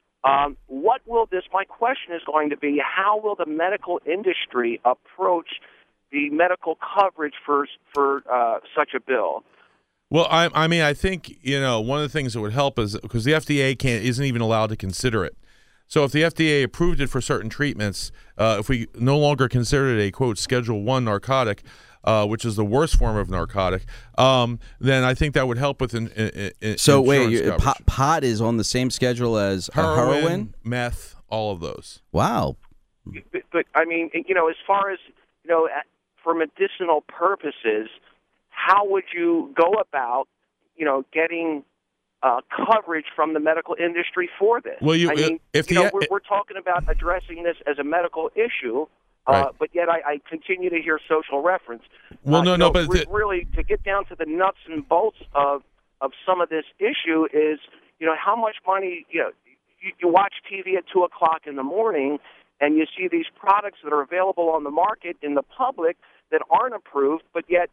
My question is going to be, how will the medical industry approach the medical coverage for such a bill? Well, I think one of the things that would help is because the FDA isn't even allowed to consider it. So if the FDA approved it for certain treatments, if we no longer consider it a quote Schedule I narcotic, which is the worst form of narcotic, then I think that would help with So wait, pot is on the same schedule as heroin, meth, all of those. Wow. But I mean, as far as for medicinal purposes, how would you go about, getting coverage from the medical industry for this? Well, we're talking about addressing this as a medical issue, right. But yet I continue to hear social reference. Well, but really to get down to the nuts and bolts of some of this issue is, how much money you watch TV at 2:00 in the morning, and you see these products that are available on the market in the public that aren't approved, but yet.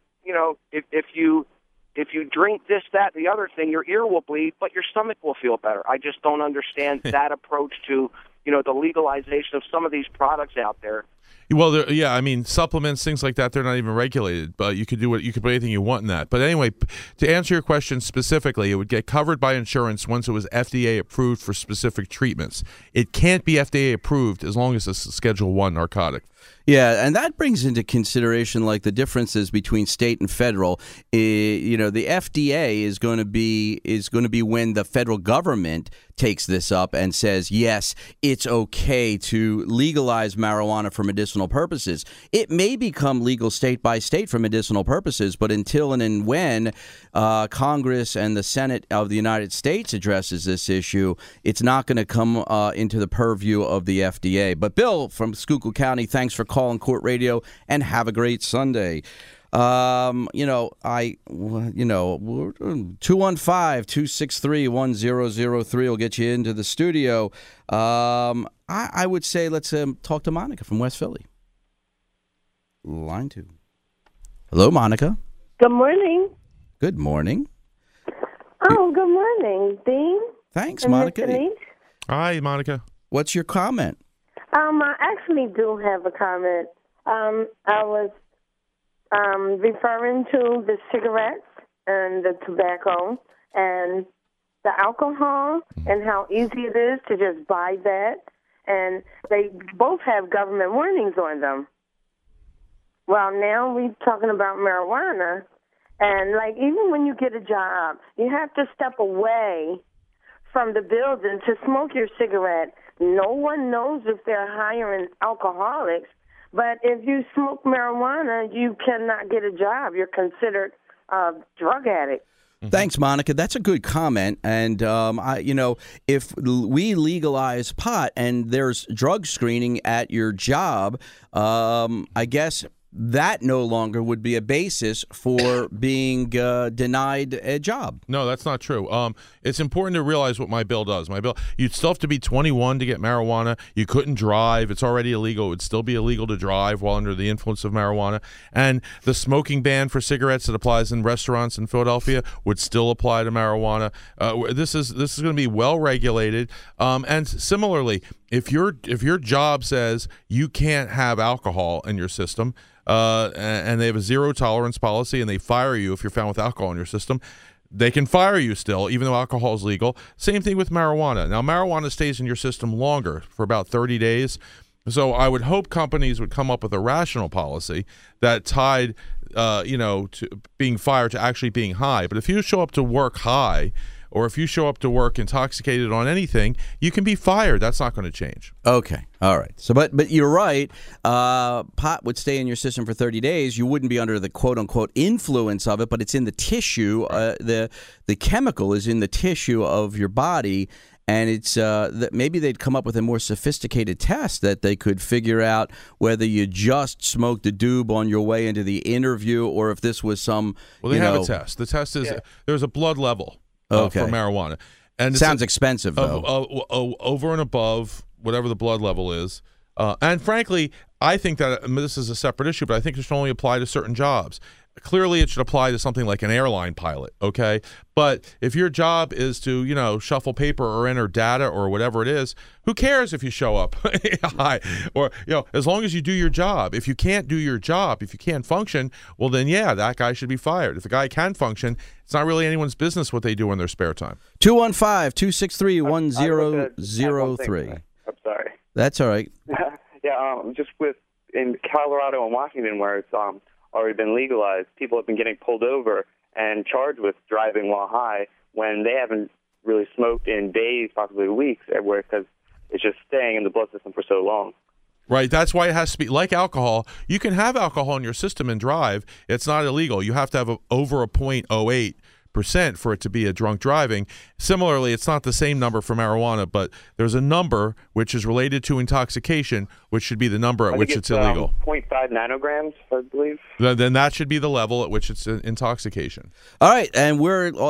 If you drink this, that, the other thing, your ear will bleed, but your stomach will feel better. I just don't understand that approach to, the legalization of some of these products out there. Well, supplements, things like that, they're not even regulated, but you could put anything you want in that. But anyway, to answer your question specifically, it would get covered by insurance once it was FDA approved for specific treatments. It can't be FDA approved as long as it's a Schedule I narcotic. Yeah, and that brings into consideration like the differences between state and federal. The FDA is going to be when the federal government takes this up and says, yes, it's okay to legalize marijuana for medicinal purposes. It may become legal state by state for medicinal purposes, but until and when Congress and the Senate of the United States addresses this issue, it's not going to come into the purview of the FDA. But Bill from Schuylkill County, thanks for calling Court Radio, and have a great Sunday. 215-263-1003 will get you into the studio. I would say let's talk to Monica from West Philly. Line 2. Hello, Monica. Good morning. Good morning. Oh, good morning, Dean. Thanks, and Monica. Mr. Leach. Hi, Monica. What's your comment? I actually do have a comment. I was referring to the cigarettes and the tobacco and the alcohol and how easy it is to just buy that and they both have government warnings on them. Well, now we're talking about marijuana, and like even when you get a job, you have to step away from the building to smoke your cigarette. No one knows if they're hiring alcoholics, but if you smoke marijuana, you cannot get a job. You're considered a drug addict. Thanks, Monica. That's a good comment. And, if we legalize pot and there's drug screening at your job, I guess that no longer would be a basis for being denied a job. No, that's not true. It's important to realize what my bill does. My bill, you'd still have to be 21 to get marijuana. You couldn't drive. It's already illegal. It would still be illegal to drive while under the influence of marijuana. And the smoking ban for cigarettes that applies in restaurants in Philadelphia would still apply to marijuana. This is going to be well regulated. And similarly, if your job says you can't have alcohol in your system, and they have a zero tolerance policy, and they fire you if you're found with alcohol in your system, they can fire you still, even though alcohol is legal. Same thing with marijuana. Now, marijuana stays in your system longer, for about 30 days. So I would hope companies would come up with a rational policy that tied, to being fired to actually being high. But if you show up to work high, or if you show up to work intoxicated on anything, you can be fired. That's not going to change. Okay. All right. So, but you're right. Pot would stay in your system for 30 days. You wouldn't be under the quote unquote influence of it, but it's in the tissue. The chemical is in the tissue of your body. And it's that maybe they'd come up with a more sophisticated test that they could figure out whether you just smoked a doob on your way into the interview, or if this was some. Well, they have a test. The test is there's a blood level. For marijuana. And sounds expensive, though. Over and above whatever the blood level is. And frankly, I think that this is a separate issue, but I think it should only apply to certain jobs. Clearly, it should apply to something like an airline pilot, okay? But if your job is to, shuffle paper or enter data or whatever it is, who cares if you show up high? Or, as long as you do your job. If you can't do your job, if you can't function, well, then, that guy should be fired. If a guy can function, it's not really anyone's business what they do in their spare time. 215-263-1003. I'm sorry. That's all right. Just in Colorado and Washington, where it's already been legalized, people have been getting pulled over and charged with driving while high when they haven't really smoked in days, possibly weeks, everywhere, because it's just staying in the blood system for so long. Right. That's why it has to be like alcohol. You can have alcohol in your system and drive. It's not illegal. You have to have over a 0.08% for it to be a drunk driving. Similarly, it's not the same number for marijuana, but there's a number which is related to intoxication, which should be the number at which it's illegal. 0.5 nanograms, I believe. Then that should be the level at which it's intoxication. All right, and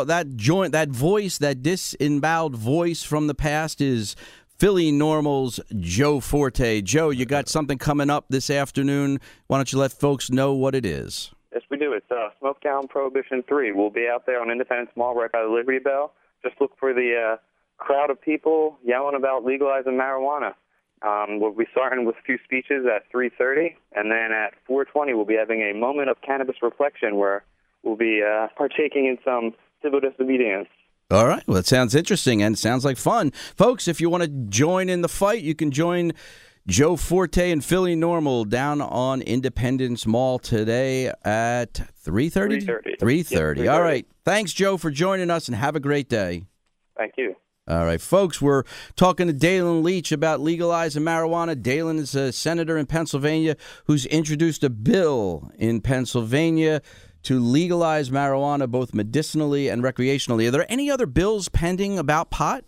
that voice, that disemboweled voice from the past is Philly Normal's Joe Forte. Joe, you got something coming up this afternoon. Why don't you let folks know what it is? Yes, we do. It's Smoketown Prohibition 3. We'll be out there on Independence Mall right by the Liberty Bell. Just look for the crowd of people yelling about legalizing marijuana. We'll be starting with a few speeches at 3:30, and then at 4:20 we'll be having a moment of cannabis reflection where we'll be partaking in some civil disobedience. All right. Well, it sounds interesting and sounds like fun. Folks, if you want to join in the fight, you can join Joe Forte and Philly Normal down on Independence Mall today at 3:30? 3:30. Yep, All right. Thanks, Joe, for joining us, and have a great day. Thank you. All right, folks, we're talking to Dalen Leach about legalizing marijuana. Dalen is a senator in Pennsylvania who's introduced a bill in Pennsylvania to legalize marijuana both medicinally and recreationally. Are there any other bills pending about pot?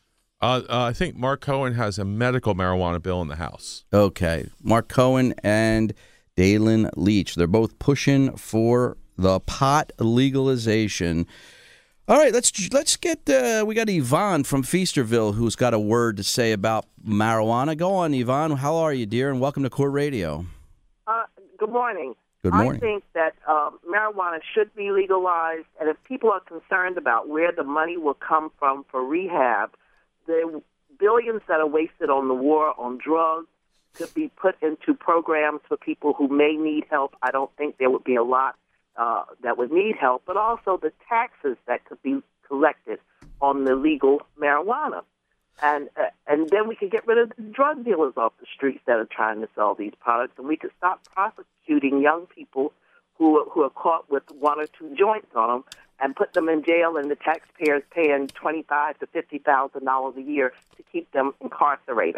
I think Mark Cohen has a medical marijuana bill in the House. Okay. Mark Cohen and Dalen Leach. They're both pushing for the pot legalization. All right, let's get we got Yvonne from Feasterville who's got a word to say about marijuana. Go on, Yvonne. How are you, dear? And welcome to Court Radio. Good morning. Good morning. I think that marijuana should be legalized, and if people are concerned about where the money will come from for rehab, the billions that are wasted on the war on drugs could be put into programs for people who may need help. I don't think there would be a lot that would need help, but also the taxes that could be collected on the legal marijuana. And then we could get rid of the drug dealers off the streets that are trying to sell these products, and we could stop prosecuting young people who are caught with 1 or 2 joints on them and put them in jail, and the taxpayers paying $25,000 to $50,000 a year to keep them incarcerated.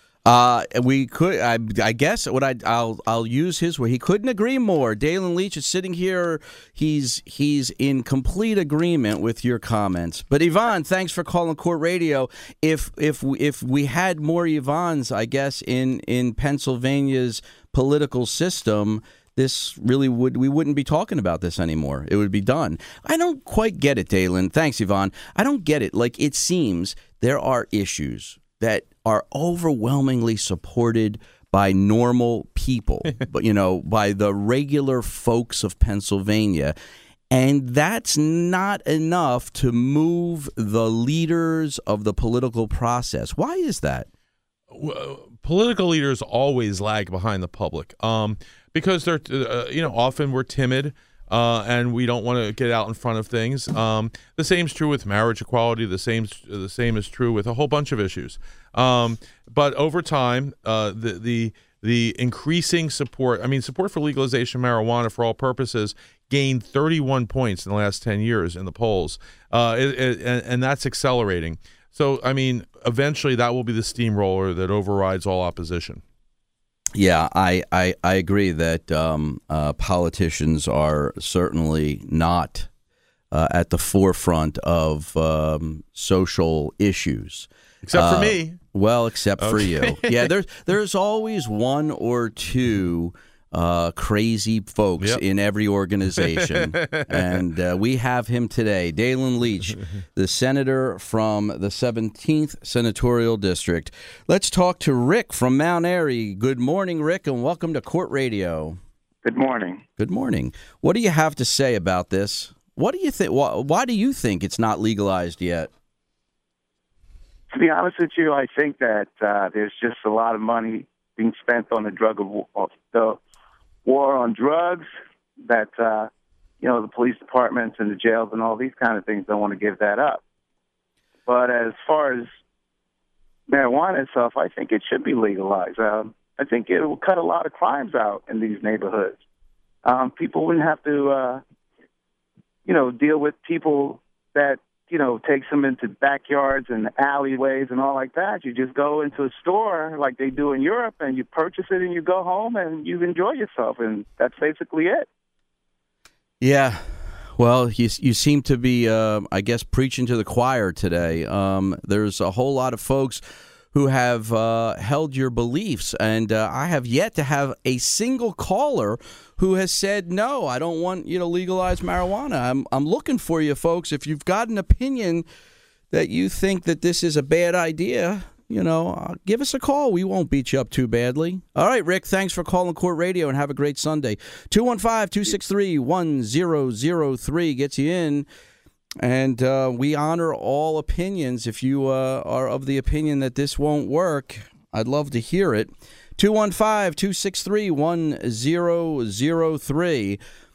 We could, I guess, I'll use his word. He couldn't agree more. Dalen Leach is sitting here. He's in complete agreement with your comments. But Yvonne, thanks for calling Court Radio. If we had more Yvonnes, I guess, in Pennsylvania's political system, this really we wouldn't be talking about this anymore. It would be done. I don't quite get it, Dalen. Thanks, Yvonne. I don't get it. Like, it seems there are issues that are overwhelmingly supported by normal people, but by the regular folks of Pennsylvania. And that's not enough to move the leaders of the political process. Why is that? Political leaders always lag behind the public because they're, often we're timid. And we don't want to get out in front of things. The same is true with marriage equality. The same is true with a whole bunch of issues. But over time, the increasing support. I mean, support for legalization of marijuana for all purposes gained 31 points in the last 10 years in the polls, and that's accelerating. So, I mean, eventually that will be the steamroller that overrides all opposition. Yeah, I agree that politicians are certainly not at the forefront of social issues. Except for me. Well, except for you. Yeah, there's always 1 or 2 crazy folks in every organization. And we have him today, Dalen Leach, the senator from the 17th Senatorial District. Let's talk to Rick from Mount Airy. Good morning, Rick, and welcome to Court Radio. Good morning. Good morning. What do you have to say about this? What do you think? Why do you think it's not legalized yet? To be honest with you, I think that there's just a lot of money being spent on the war on drugs that, the police departments and the jails and all these kind of things don't want to give that up. But as far as marijuana itself, I think it should be legalized. I think it will cut a lot of crimes out in these neighborhoods. People wouldn't have to, deal with people that, takes them into backyards and alleyways and all like that. You just go into a store like they do in Europe and you purchase it and you go home and you enjoy yourself. And that's basically it. Yeah. Well, you seem to be, I guess, preaching to the choir today. There's a whole lot of folks who have held your beliefs, and I have yet to have a single caller who has said, no, I don't want you to legalize marijuana. I'm looking for you, folks. If you've got an opinion that you think that this is a bad idea, give us a call. We won't beat you up too badly. All right, Rick, thanks for calling Court Radio, and have a great Sunday. 215-263-1003 gets you in. And we honor all opinions. If you are of the opinion that this won't work, I'd love to hear it. 215-263-1003.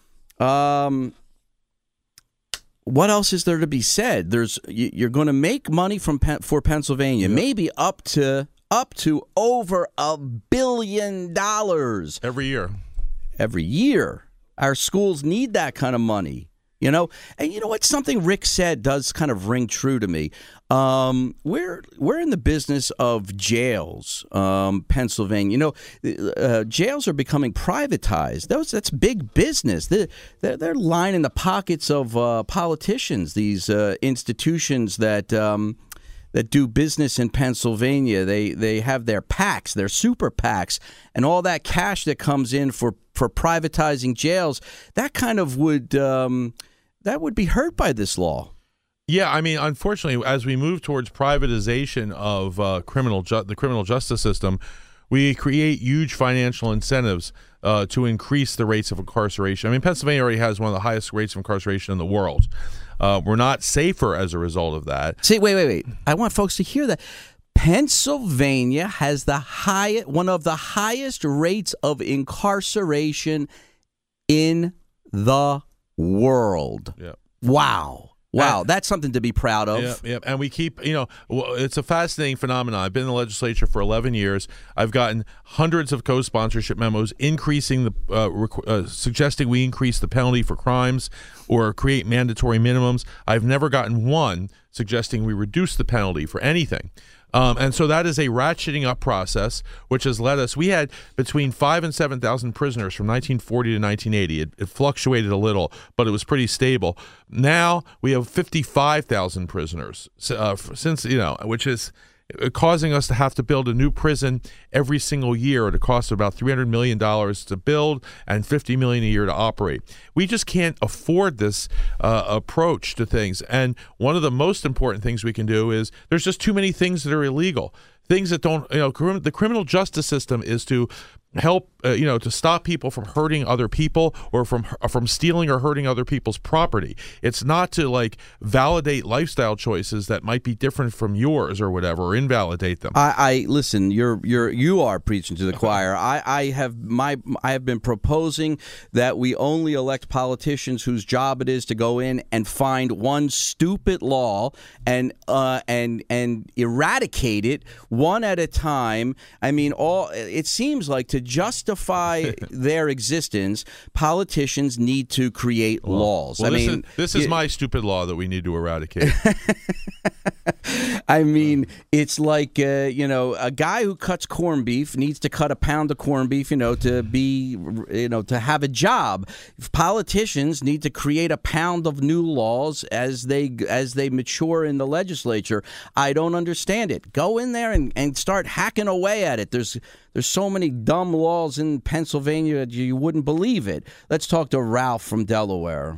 What else is there to be said? You're going to make money for Pennsylvania, maybe up to over $1 billion every year. Every year, our schools need that kind of money. And you know what? Something Rick said does kind of ring true to me. We're in the business of jails, Pennsylvania. Jails are becoming privatized. That's big business. They're lining the pockets of politicians. These institutions that do business in Pennsylvania. They have their PACs, their super PACs, and all that cash that comes in for privatizing jails. That kind of would be hurt by this law. Yeah, I mean, unfortunately, as we move towards privatization of the criminal justice system, we create huge financial incentives to increase the rates of incarceration. I mean, Pennsylvania already has one of the highest rates of incarceration in the world. We're not safer as a result of that. See, wait. I want folks to hear that. Pennsylvania has one of the highest rates of incarceration in the world. Yeah. Wow. Wow, that's something to be proud of. Yeah, and we keep, it's a fascinating phenomenon. I've been in the legislature for 11 years. I've gotten hundreds of co-sponsorship memos increasing suggesting we increase the penalty for crimes or create mandatory minimums. I've never gotten one suggesting we reduce the penalty for anything. And so that is a ratcheting up process, which has led us. We had between 5,000 and 7,000 prisoners from 1940 to 1980. It fluctuated a little, but it was pretty stable. Now we have 55,000 prisoners since, which is causing us to have to build a new prison every single year at a cost of about $300 million to build and $50 million a year to operate. We just can't afford this approach to things. And one of the most important things we can do is there's just too many things that are illegal. Things that don't, the criminal justice system is to help, to stop people from hurting other people or from stealing or hurting other people's property. It's not to validate lifestyle choices that might be different from yours or whatever, or invalidate them. I listen. You are preaching to the choir. I have been proposing that we only elect politicians whose job it is to go in and find one stupid law and eradicate it one at a time. I mean, it seems like to justify their existence, politicians need to create laws. Well, this is my stupid law that we need to eradicate. I mean, it's like a guy who cuts corned beef needs to cut a pound of corned beef, to have a job. Politicians need to create a pound of new laws as they mature in the legislature. I don't understand it. Go in there and start hacking away at it. There's so many dumb laws in Pennsylvania you wouldn't believe it. Let's talk to Ralph from Delaware.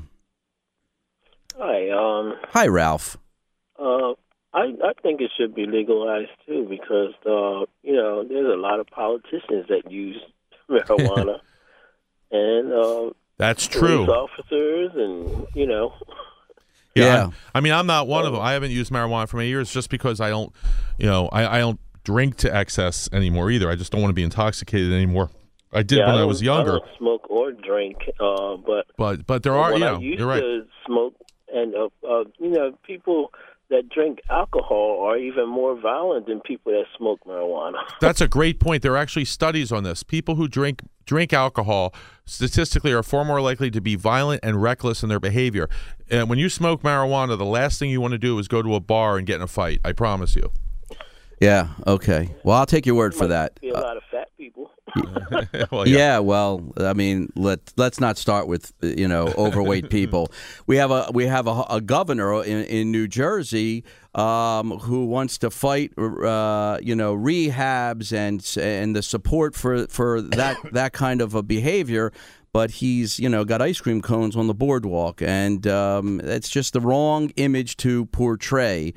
Hi. Hi, Ralph. I think it should be legalized too because there's a lot of politicians that use marijuana, and that's true. Police officers, and Yeah. I'm not one of them. I haven't used marijuana for many years just because I don't, I don't drink to excess anymore either. I just don't want to be intoxicated anymore. I did when I was younger. I don't smoke or drink, but there are, I used you're right. to smoke, and people that drink alcohol are even more violent than people that smoke marijuana. That's a great point. There are actually studies on this. People who drink alcohol statistically are far more likely to be violent and reckless in their behavior. And when you smoke marijuana, the last thing you want to do is go to a bar and get in a fight. I promise you. Yeah. Okay. Well, I'll take your word for that. Be a lot of fat people. Well, yeah. Well, I mean, let's not start with overweight people. We have a governor in New Jersey who wants to fight rehabs and the support for that kind of a behavior. But he's got ice cream cones on the boardwalk, and it's just the wrong image to portray.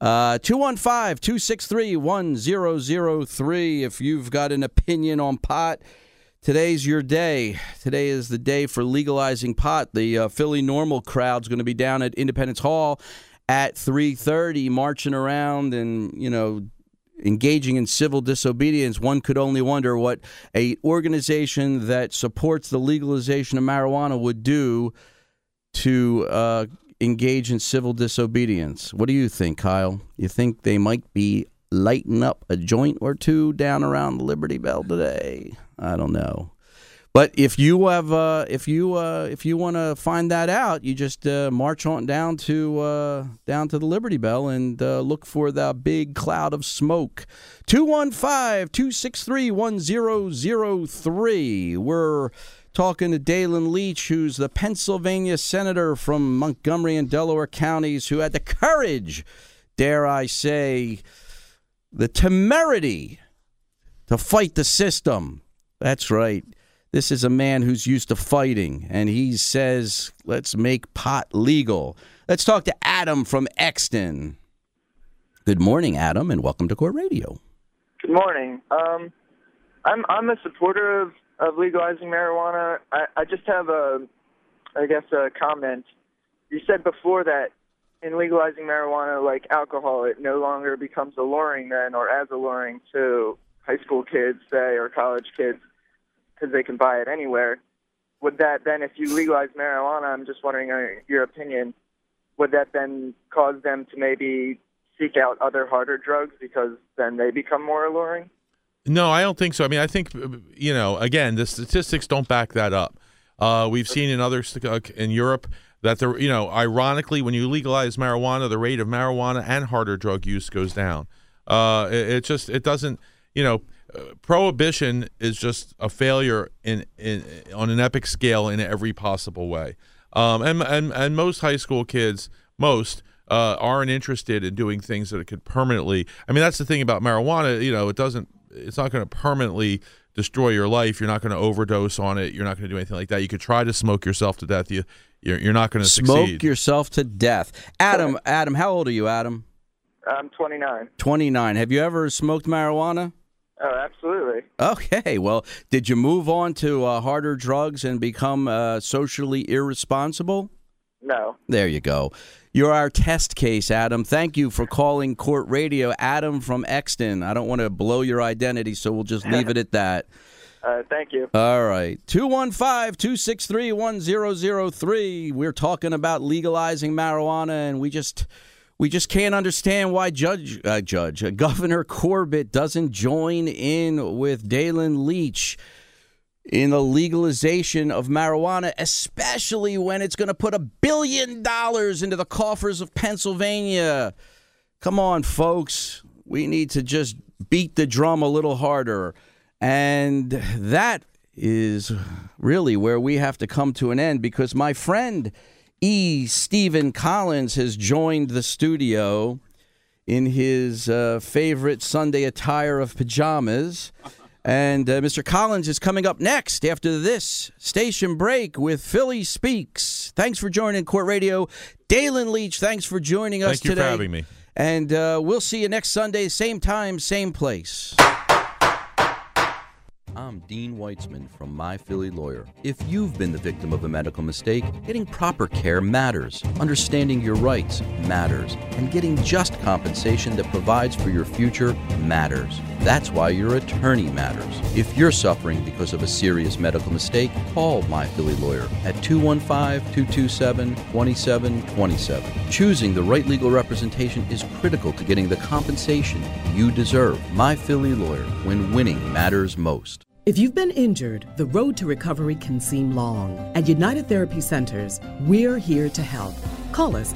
215-263-1003 if you've got an opinion on pot. Today's your day. Today is the day for legalizing pot. The Philly Normal crowd's going to be down at Independence Hall at 3:30, marching around and, engaging in civil disobedience. One could only wonder what an organization that supports the legalization of marijuana would do to engage in civil disobedience. What do you think, Kyle? You think they might be lighting up a joint or two down around the Liberty Bell today? I don't know. But if you have, if you want to find that out, you just march on down to the Liberty Bell and look for the big cloud of smoke. 215-263-1003. We're talking to Dalen Leach, who's the Pennsylvania senator from Montgomery and Delaware counties, who had the courage, dare I say, the temerity to fight the system. That's right. This is a man who's used to fighting, and he says, let's make pot legal. Let's talk to Adam from Exton. Good morning, Adam, and welcome to Court Radio. Good morning. I'm a supporter of legalizing marijuana. I just have a comment. You said before that in legalizing marijuana, like alcohol, it no longer becomes alluring then, or as alluring to high school kids, say, or college kids, because they can buy it anywhere. Would that then, if you legalize marijuana, I'm just wondering your opinion, would that then cause them to maybe seek out other harder drugs because then they become more alluring? No, I don't think so. I mean, I think, again, the statistics don't back that up. We've seen in in Europe that, ironically, when you legalize marijuana, the rate of marijuana and harder drug use goes down. It doesn't, prohibition is just a failure on an epic scale in every possible way. And most high school kids, aren't interested in doing things that could permanently. I mean, that's the thing about marijuana. It's not going to permanently destroy your life. You're not going to overdose on it. You're not going to do anything like that. You could try to smoke yourself to death. You're not going to succeed. Smoke yourself to death. Adam, how old are you, Adam? I'm 29. 29. Have you ever smoked marijuana? Oh, absolutely. Okay. Well, did you move on to harder drugs and become socially irresponsible? No. There you go. You're our test case, Adam. Thank you for calling Court Radio. Adam from Exton. I don't want to blow your identity, so we'll just leave it at that. Thank you. All right. 215-263-1003. We're talking about legalizing marijuana, and we just can't understand why Governor Corbett doesn't join in with Dalen Leach in the legalization of marijuana, especially when it's going to put $1 billion into the coffers of Pennsylvania. Come on, folks. We need to just beat the drum a little harder. And that is really where we have to come to an end, because my friend Stephen Collins has joined the studio in his favorite Sunday attire of pajamas. And Mr. Collins is coming up next after this station break with Philly Speaks. Thanks for joining Court Radio. Dalen Leach, thanks for joining us today. Thank you for having me. And we'll see you next Sunday, same time, same place. I'm Dean Weitzman from My Philly Lawyer. If you've been the victim of a medical mistake, getting proper care matters. Understanding your rights matters. And getting just compensation that provides for your future matters. That's why your attorney matters. If you're suffering because of a serious medical mistake, call My Philly Lawyer at 215-227-2727. Choosing the right legal representation is critical to getting the compensation you deserve. My Philly Lawyer, when winning matters most. If you've been injured, the road to recovery can seem long. At United Therapy Centers, we're here to help. Call us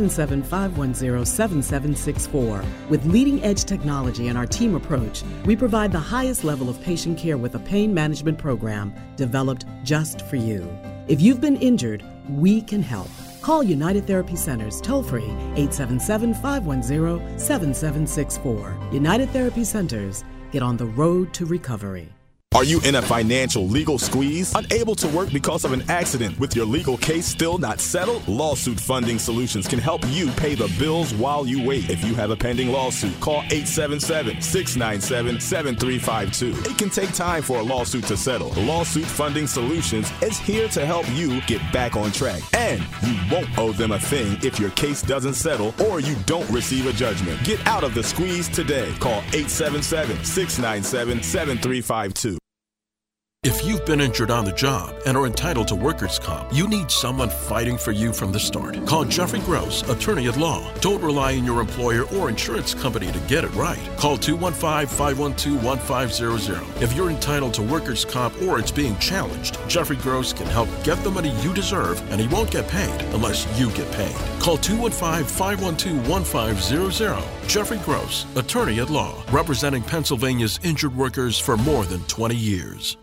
877-510-7764. With leading-edge technology and our team approach, we provide the highest level of patient care with a pain management program developed just for you. If you've been injured, we can help. Call United Therapy Centers toll-free 877-510-7764. United Therapy Centers, get on the road to recovery. Are you in a financial legal squeeze? Unable to work because of an accident? With your legal case still not settled? Lawsuit Funding Solutions can help you pay the bills while you wait. If you have a pending lawsuit, call 877-697-7352. It can take time for a lawsuit to settle. Lawsuit Funding Solutions is here to help you get back on track. And you won't owe them a thing if your case doesn't settle or you don't receive a judgment. Get out of the squeeze today. Call 877-697-7352. If you've been injured on the job and are entitled to workers' comp, you need someone fighting for you from the start. Call Jeffrey Gross, attorney at law. Don't rely on your employer or insurance company to get it right. Call 215-512-1500. If you're entitled to workers' comp or it's being challenged, Jeffrey Gross can help get the money you deserve, and he won't get paid unless you get paid. Call 215-512-1500. Jeffrey Gross, attorney at law, representing Pennsylvania's injured workers for more than 20 years.